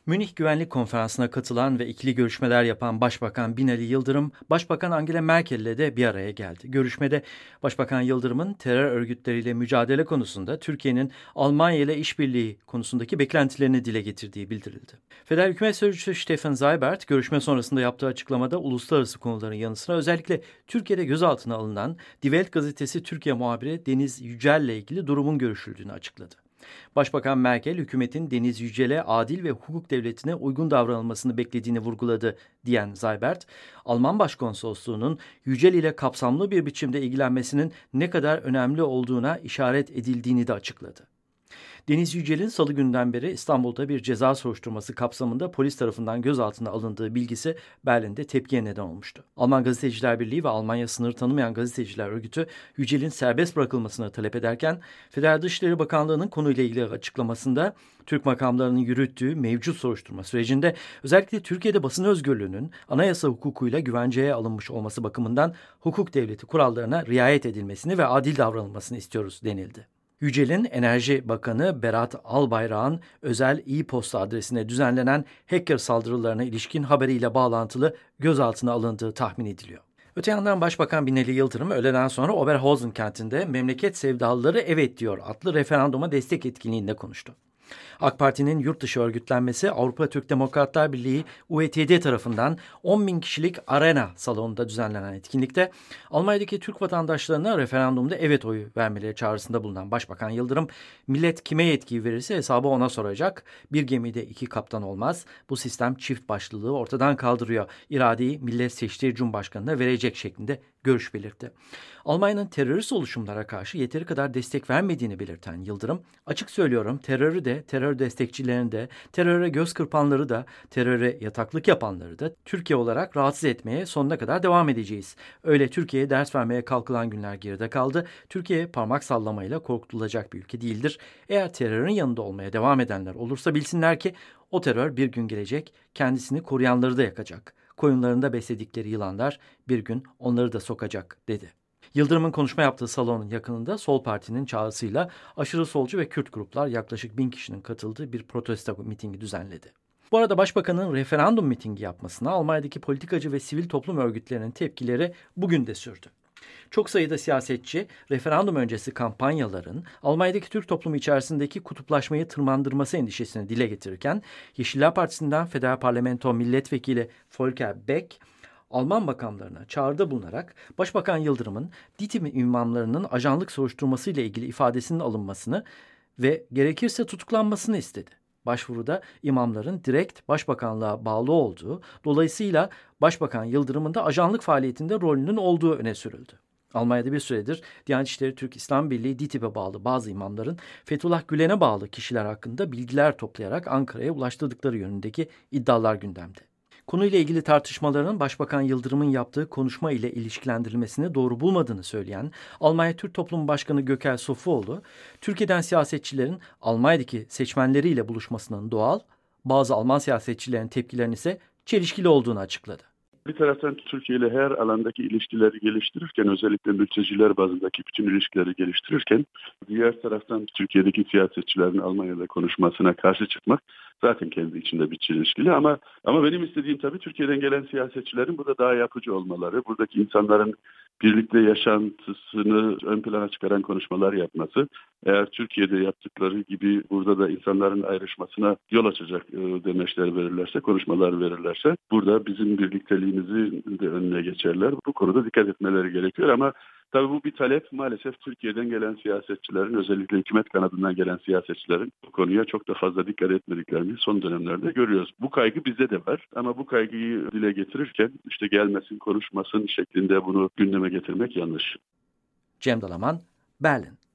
Münih Güvenlik Konferansı'na katılan ve ikili görüşmeler yapan Başbakan Binali Yıldırım, Başbakan Angela Merkel ile de bir araya geldi. Görüşmede Başbakan Yıldırım'ın terör örgütleriyle mücadele konusunda Türkiye'nin Almanya ile işbirliği konusundaki beklentilerini dile getirdiği bildirildi. Federal Hükümet Sözcüsü Steffen Seibert, görüşme sonrasında yaptığı açıklamada uluslararası konuların yanı sıra özellikle Türkiye'de gözaltına alınan Die Welt gazetesi Türkiye muhabiri Deniz Yücel ile ilgili durumun görüşüldüğünü açıkladı. Başbakan Merkel, hükümetin Deniz Yücel'e adil ve hukuk devletine uygun davranılmasını beklediğini vurguladı diyen Seibert, Alman Başkonsolosluğu'nun Yücel ile kapsamlı bir biçimde ilgilenmesinin ne kadar önemli olduğuna işaret edildiğini de açıkladı. Deniz Yücel'in salı günden beri İstanbul'da bir ceza soruşturması kapsamında polis tarafından gözaltına alındığı bilgisi Berlin'de tepkiye neden olmuştu. Alman Gazeteciler Birliği ve Almanya sınır tanımayan gazeteciler örgütü Yücel'in serbest bırakılmasını talep ederken Federal Dışişleri Bakanlığı'nın konuyla ilgili açıklamasında Türk makamlarının yürüttüğü mevcut soruşturma sürecinde özellikle Türkiye'de basın özgürlüğünün anayasa hukukuyla güvenceye alınmış olması bakımından hukuk devleti kurallarına riayet edilmesini ve adil davranılmasını istiyoruz denildi. Yücel'in Enerji Bakanı Berat Albayrak'ın özel e-posta adresine düzenlenen hacker saldırılarına ilişkin haberiyle bağlantılı gözaltına alındığı tahmin ediliyor. Öte yandan Başbakan Binali Yıldırım öğleden sonra Oberhausen kentinde Memleket Sevdalıları Evet Diyor adlı referanduma destek etkinliğinde konuştu. AK Parti'nin yurt dışı örgütlenmesi Avrupa Türk Demokratlar Birliği UETD tarafından 10.000 kişilik Arena salonunda düzenlenen etkinlikte Almanya'daki Türk vatandaşlarına referandumda evet oyu vermeleri çağrısında bulunan Başbakan Yıldırım, millet kime yetki verirse hesabı ona soracak, bir gemide iki kaptan olmaz, bu sistem çift başlılığı ortadan kaldırıyor, iradeyi millet seçtiği Cumhurbaşkanı'na verecek şeklinde görüş belirtti. Almanya'nın terörist oluşumlara karşı yeteri kadar destek vermediğini belirten Yıldırım, açık söylüyorum terörü de, terör destekçilerini de, teröre göz kırpanları da, teröre yataklık yapanları da Türkiye olarak rahatsız etmeye sonuna kadar devam edeceğiz. Öyle Türkiye'ye ders vermeye kalkılan günler geride kaldı. Türkiye parmak sallamayla korkutulacak bir ülke değildir. Eğer terörün yanında olmaya devam edenler olursa bilsinler ki o terör bir gün gelecek, kendisini koruyanları da yakacak. Koyunlarında besledikleri yılanlar bir gün onları da sokacak dedi. Yıldırım'ın konuşma yaptığı salonun yakınında Sol Parti'nin çağrısıyla aşırı solcu ve Kürt gruplar yaklaşık 1000 kişinin katıldığı bir protesto mitingi düzenledi. Bu arada Başbakan'ın referandum mitingi yapmasına Almanya'daki politikacı ve sivil toplum örgütlerinin tepkileri bugün de sürdü. Çok sayıda siyasetçi referandum öncesi kampanyaların Almanya'daki Türk toplumu içerisindeki kutuplaşmayı tırmandırması endişesini dile getirirken Yeşiller Partisi'nden Federal Parlamento Milletvekili Volker Beck, Alman makamlarına çağrıda bulunarak Başbakan Yıldırım'ın DİTİB imamlarının ajanlık soruşturması ile ilgili ifadesinin alınmasını ve gerekirse tutuklanmasını istedi. Başvuruda imamların direkt başbakanlığa bağlı olduğu, dolayısıyla Başbakan Yıldırım'ın da ajanlık faaliyetinde rolünün olduğu öne sürüldü. Almanya'da bir süredir Diyanet İşleri Türk İslam Birliği DİTİB'e bağlı bazı imamların Fethullah Gülen'e bağlı kişiler hakkında bilgiler toplayarak Ankara'ya ulaştırdıkları yönündeki iddialar gündemde. Konuyla ilgili tartışmaların Başbakan Yıldırım'ın yaptığı konuşma ile ilişkilendirilmesini doğru bulmadığını söyleyen Almanya Türk Toplumu Başkanı Gökel Sofuoğlu, Türkiye'den siyasetçilerin Almanya'daki seçmenleriyle buluşmasının doğal, bazı Alman siyasetçilerin tepkilerinin ise çelişkili olduğunu açıkladı. Bir taraftan Türkiye ile her alandaki ilişkileri geliştirirken, özellikle mülteciler bazındaki bütün ilişkileri geliştirirken, diğer taraftan Türkiye'deki siyasetçilerin Almanya'da konuşmasına karşı çıkmak zaten kendi içinde bir çelişkili. Ama benim istediğim tabii Türkiye'den gelen siyasetçilerin burada daha yapıcı olmaları, buradaki insanların birlikte yaşantısını ön plana çıkaran konuşmalar yapması, eğer Türkiye'de yaptıkları gibi burada da insanların ayrışmasına yol açacak demeçler verirlerse, konuşmalar verirlerse, burada bizim birlikteliğimizin de önüne geçerler. Bu konuda dikkat etmeleri gerekiyor ama tabii bu bir talep. Maalesef Türkiye'den gelen siyasetçilerin, özellikle hükümet kanadından gelen siyasetçilerin bu konuya çok da fazla dikkat etmediklerini son dönemlerde görüyoruz. Bu kaygı bizde de var ama bu kaygıyı dile getirirken işte gelmesin, konuşmasın şeklinde bunu gündeme getirmek yanlış. Cem Dalaman, Berlin.